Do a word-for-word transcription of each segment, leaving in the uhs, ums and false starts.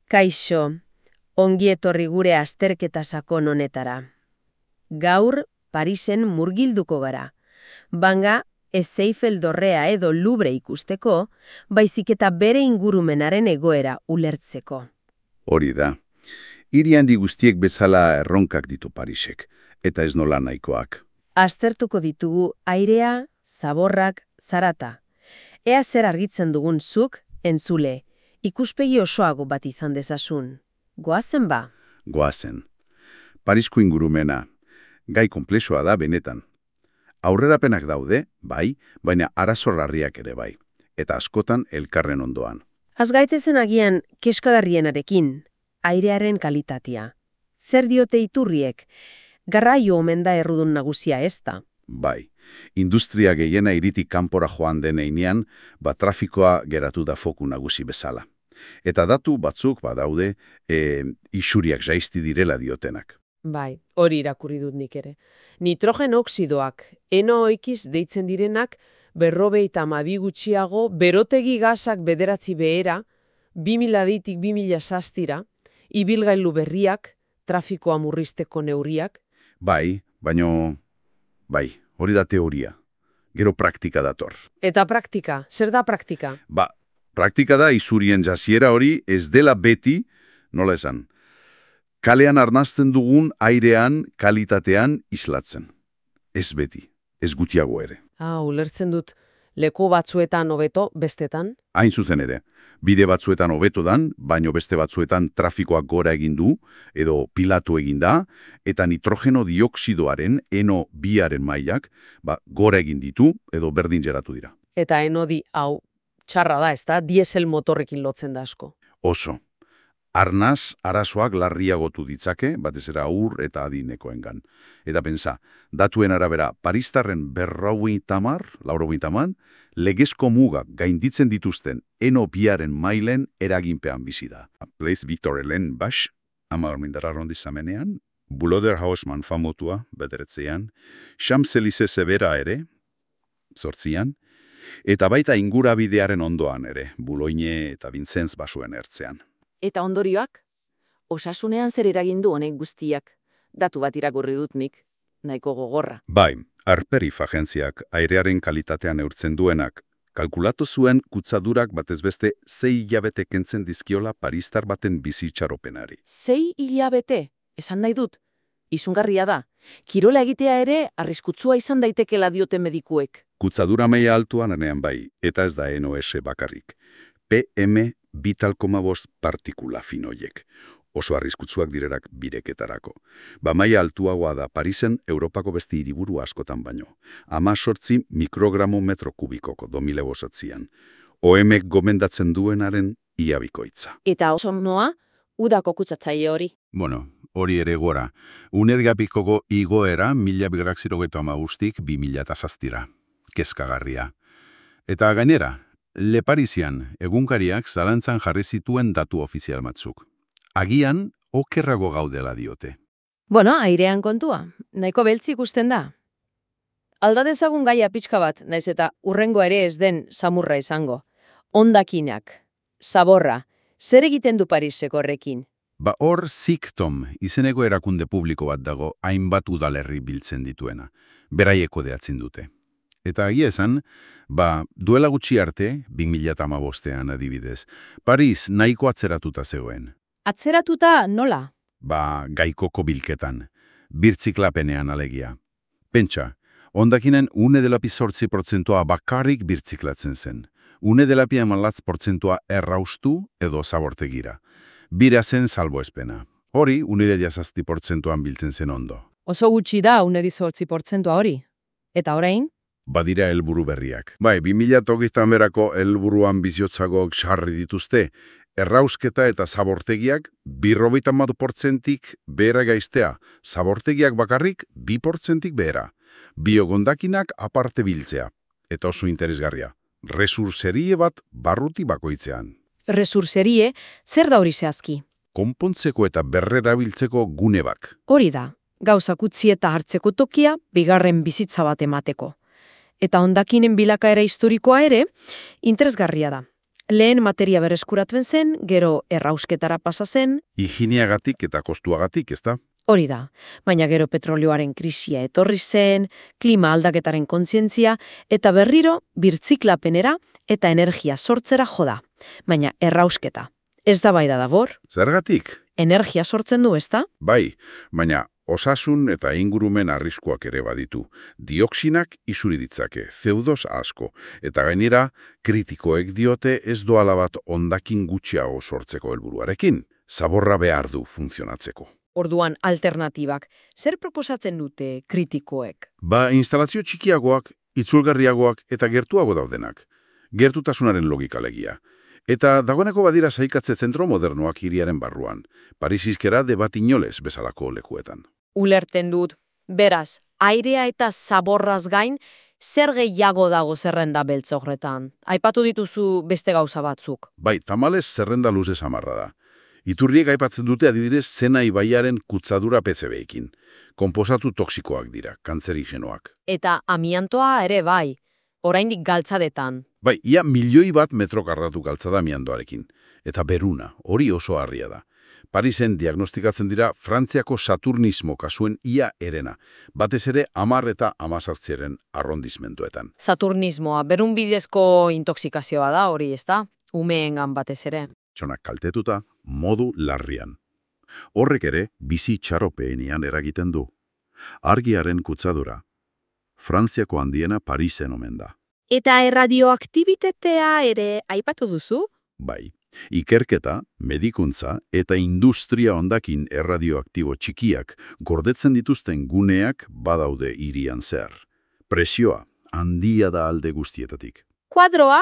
Kaixo, ongi etorri gure azterketa sakon honetara. Gaur, Parisen murgilduko gara. Banga, ez Eiffel dorrea edo Louvre ikusteko, baizik eta bere ingurumenaren egoera ulertzeko. Hori da. Hiri handi guztiek bezala erronkak ditu Parisek, eta ez nola nahikoak. Aztertuko ditugu airea, zaborrak, zarata. Ea zer argitzen dugun zuk, entzule, ikuspegi osoago bat izan dezasun. Goazen ba? Goazen. Parisko ingurumena, gai konplexua da benetan. Aurrerapenak daude, bai, baina arazo larriak ere bai, eta askotan elkarren ondoan. Azgaitezen agian keskagarrienarekin, airearen kalitatea. Zer diote iturriek? Garraio omen da errudun nagusia ez da. Bai, industria gehiena hiritik kanpora joan deneinean, ba trafikoa geratu da foku nagusi bezala. Eta datu batzuk badaude e, isuriak jaizti direla diotenak. Bai, hori irakurri dut nik ere. Nitrogen oxidoak, enoikiz deitzen direnak, berrogeita hamabi gutxiago, berotegi gasak bederatzi behera, bi mila ditik bi mila zaztira, ibilgailu berriak, trafikoa murrizteko neurriak. Bai, baino, bai, hori da teoria. Gero praktika dator. Eta praktika, zer da praktika? Ba, praktika da izurien jaziera hori ez dela beti, nola esan, kalean arnazten dugun airean, kalitatean islatzen. Ez beti, ez gutiago ere. Ah, ulertzen dut, leku batzuetan hobeto, bestetan? Hain zuzen ere, bide batzuetan hobeto dan, baino beste batzuetan trafikoak gora egin du, edo pilatu egin da, eta nitrogeno dioksidoaren, eno biaren mailak, ba, gora egin ditu, edo berdin geratu dira. Eta enodi, hau, txarra da, ez da, diesel motorrekin lotzen da asko. Oso. Arnaz, arazoak larriagotu ditzake, batez ere aur eta adinekoengan. Eta pensa, datuen arabera, Paristarren berrogeita hamar, laurogeita hamar, legezko mugak gainditzen dituzten eno biaren mailen eraginpean bizi da. Place Victor Helen Bash, hamar mindar arrondizamenean, Buloder Hausmann famotua, bederetzean, Champs-Élysées Severa ere, zortzian, eta baita ingurabidearen ondoan ere, Boulogne eta Vincennes basuen ertzean. Eta ondorioak? Osasunean zer eragindu honek guztiak? Datu bat irakurri dut nik, nahiko gogorra. Bai, Arperif agentziak airearen kalitatea neurtzen duenak, kalkulatu zuen kutsadurak batez beste sei hilabete kentzen dizkiola paristar baten bizitxaropenari. Sei hilabete? Esan nahi dut. Izungarria da. Kirola egitea ere arriskutsua izan daitekela diote medikuek. Kutsadura meia altuan anean bai, eta ez da N O S bakarrik. P M bital koma bost partikula finoiek. Oso arriskutsuak direrak bireketarako. Ba maila altuagoa da Parisen Europako beste hiriburu askotan baino. Ama sortzi mikrogramo metro kubikoko domile bosatzian. O Mek gomendatzen duenaren iabikoitza. Eta oso noa, udako kutsatzaile hori. Bueno, hori ere gora. Unedgapikoko igoera mila birak zirogeto ama guztik bi mila eta zaztira. Kezkagarria. Eta gainera, Le Parisian egunkariak zalantzan jarri zituen datu ofizial batzuk. Agian, okerrago gaudela diote. Bueno, airean kontua. Nahiko beltzi ikusten da. Alda dezagun gaia pixka bat, naiz eta urrengoa ere ez den samurra izango. Hondakinak, zaborra, zer egiten du Pariseko horrekin? Ba hor Siktom izeneko erakunde publiko bat dago hainbat udalerri biltzen dituena. Beraiek kodeatzen dute. Eta agia esan, ba, duela gutxi arte, bi mila hamabostean adibidez, Paris nahiko atzeratuta zegoen. Atzeratuta nola? Ba, gaikoko bilketan, birtziklapenean alegia. Pentsa, hondakinen une dela pizortzi portzentua bakarrik birtziklatzen zen. Une dela pi amalatz portzentua erraustu edo zabortegira. Bira zen salboespena. Hori, unire diazazti portzentuan biltzen zen ondo. Oso gutxi da une dizortzi portzentua hori. Eta orain? Badira helburu berriak. Bai, bi mila hogeita berako helburuan biziotzagoak sarri dituzte, errausketa eta zabortegiak berrogeita hamar portzentik behera gaiztea, zabortegiak bakarrik bi portzentik behera. Biogondakinak aparte biltzea. Eta oso interesgarria. Resurserie bat barruti bakoitzean. Resurserie, zer da hori zehazki? Konpontzeko eta berrerabiltzeko gune bak. Hori da, gauzak utzi eta hartzeko tokia, bigarren bizitza bat emateko. Eta hondakinen bilakaera historikoa ere, interesgarria da. Lehen materia berreskuratuen zen, gero errausketara pasa zen, Higieneagatik eta kostuagatik, ezta? hori da. Baina gero petrolioaren krisia etorri zen, klima aldaketaren kontzientzia, eta berriro birtziklapenera eta energia sortzera joda. Baina errausketa. Ez da bai da dabor, Zergatik? energia sortzen du, ezta? Bai, baina osasun eta ingurumen arriskuak ere baditu. Dioxinak isuri ditzake, zeudos asko, eta gainera kritikoek diote ez doala bat hondakin gutxiago sortzeko helburuarekin. Zaborra behar du funtzionatzeko. Orduan alternatibak. Zer proposatzen dute kritikoek? Ba, instalazio txikiagoak, itzulgarriagoak eta gertuago daudenak. Gertutasunaren logika legia. Eta dagoeneko badira saikatze zentro modernoak hiriaren barruan. Paris hizkera de bat inolez bezalako lekuetan. Ulerten dut. Beraz, airea eta zaborraz gain, zer gehiago dago zerrenda beltz horretan? Aipatu dituzu beste gauza batzuk. Bai, tamalez zerrenda luze samarra da. Iturriek aipatzen dute adibidez Sena ibaiaren kutzadura P C B-ekin. Konposatu toksikoak dira, kantzerigenoak. Eta amiantoa ere bai, oraindik galtzadetan. Bai, ia milioi bat metro karratu galtzada amiantoarekin. Eta beruna, hori oso harria da. Parisen diagnostikatzen dira Frantziako saturnismo kasuen ia erena, batez ere hamar eta hamazazpiren arrondizmentuetan. Saturnismoa, berun bidezko intoxikazioa da hori, ezta? Umeengan batez ere. Txonak kaltetuta, modu larrian. Horrek ere, bizi txaropeenean eragiten du. Argiaren kutzadura, Frantziako handiena Parisen omen da. Eta erradioaktibitatea ere aipatu duzu? Bai, ikerketa, medikuntza eta industria hondakin erradioaktibo txikiak gordetzen dituzten guneak badaude hirian zehar. Presioa handia da alde guztietatik. Kuadroa,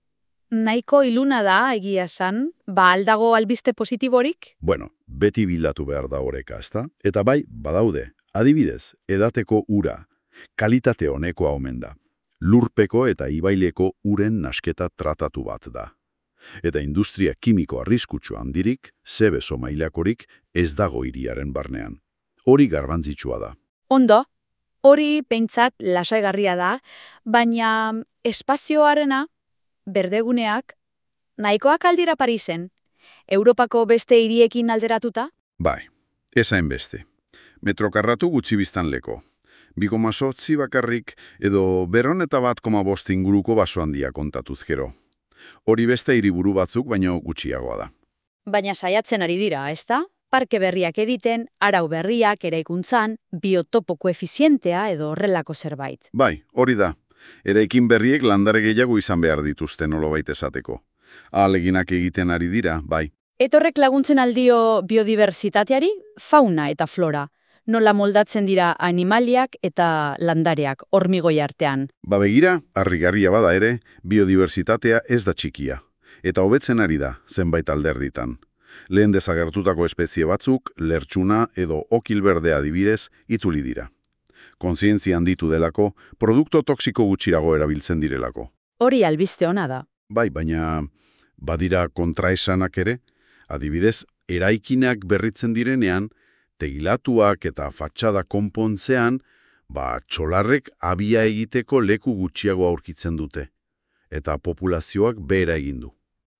nahiko iluna da egia esan, ba aldago albiste positiborik? Bueno, beti bilatu behar da oreka, ezta? Eta bai, badaude, adibidez, edateko ura, kalitate honekoa omen da. Lurpeko eta ibaileko uren nasketa tratatu bat da. Eta industria kimiko arriskutsu handirik, zebeso mailakorik ez dago hiriaren barnean. Hori garbantzitsua da. Ondo, hori pentsat lasaigarria da, baina espazioarena, berdeguneak, nahikoak aldira Parisen, Europako beste hiriekin alderatuta? Bai, ezain beste. Metrokarratu gutxi biztanleko. bi koma zortzi bakarrik edo berron eta bat koma bost inguruko baso handia kontatuz gero. Hori beste hiriburu batzuk baino gutxiagoa da. Baina saiatzen ari dira, ezta? Parke berriak egiten, arau berriak eraikuntzan, biotopo koefizientea edo horrelako zerbait. Bai, hori da. Eraikin berriek landare gehiago izan behar dituzte nolabait esateko. Ahaleginak egiten ari dira, bai. Etorrek laguntzen aldio biodibertsitateari, fauna eta flora. Nola moldatzen dira animaliak eta landareak hormigoi artean. Ba begira, harrigarria bada ere, biodibertsitatea ez da txikia. Eta hobetzen ari da, zenbait alderditan. Lehen desagertutako espezie batzuk, lertxuna edo okilberdea adibidez, ituli dira. Kontzientzia handitu delako, produkto toksiko gutxirago erabiltzen direlako. Hori albiste ona da. Bai, baina badira kontraesanak ere, adibidez, eraikinak berritzen direnean, tegilatuak eta fatxada konpontzean, ba txolarrek abia egiteko leku gutxiago aurkitzen dute. Eta populazioak behera egin du.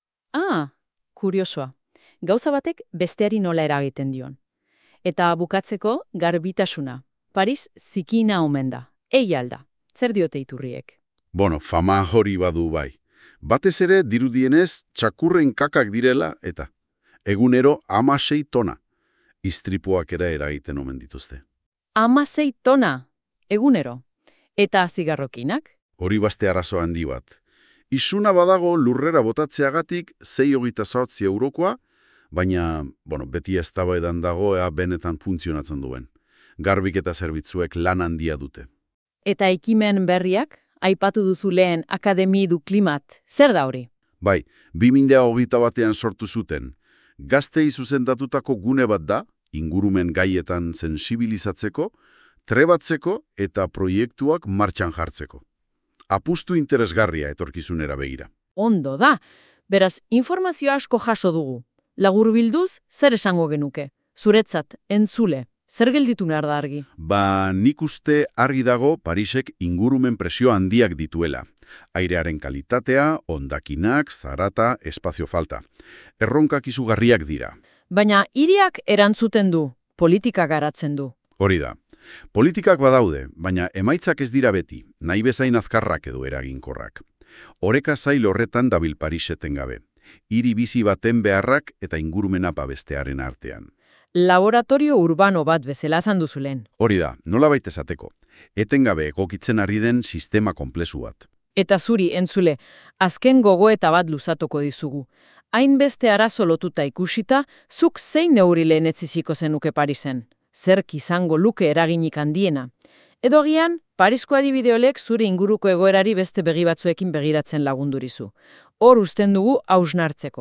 Ah, kuriosoa. Gauza batek besteari nola eragiten dion. Eta bukatzeko garbitasuna. Paris zikina omen da. Egia alda. Zer diote iturriek? Bueno, fama hori badu bai. Batez ere dirudienez txakurren kakak direla eta egunero hamasei tona. Istripuak era eragiten omen dituzte. Hamasei tona, egunero. Eta zigarrokinak? Hori baste arazo handi bat. Isuna badago lurrera botatzeagatik zei hogeita zortzi eurokoa, baina, bueno, beti eztabaidan dago ea benetan funtzionatzen duen. Garbik eta zerbitzuek lan handia dute. Eta ekimen berriak, aipatu duzu lehen Akademi du Klimat, zer da hori? Bai, bi mila hogeita batean sortu zuten. Gaztei zuzendatutako gune bat da, ingurumen gaietan sensibilizatzeko, trebatzeko eta proiektuak martxan jartzeko. Apustu interesgarria etorkizunera begira. Ondo da. Beraz, informazio asko jaso dugu. Lagurbilduz, zer esango genuke? Zuretzat, entzule, Zer gelditu behar da argi? Ba, nik uste argi dago Parisek ingurumen presio handiak dituela. Airearen kalitatea, hondakinak, zarata, espazio falta. Erronkak izugarriak dira. Baina hiriak erantzuten du, politika garatzen du. Hori da. Politikak badaude, baina emaitzak ez dira beti, nahi bezain azkarrak edo eraginkorrak. Oreka zail horretan dabil Paris etengabe. Hiri bizi baten beharrak eta ingurumena babestearen artean. Laboratorio urbano bat bezala esan duzulen. Hori da, nolabait esateko. Etengabe egokitzen ari den sistema konplezu bat. Eta zuri, entzule, azken gogoeta bat luzatuko dizugu. Hainbeste arazo lotuta ikusita, zuk zein neurri lehenetziziko zenuke Parisen? Zerk izango luke eraginik handiena? Edo agian, Parisko adibide honek zure inguruko egoerari beste begi batzuekin begiratzen lagundurizu. Hor uzten dugu hausnartzeko.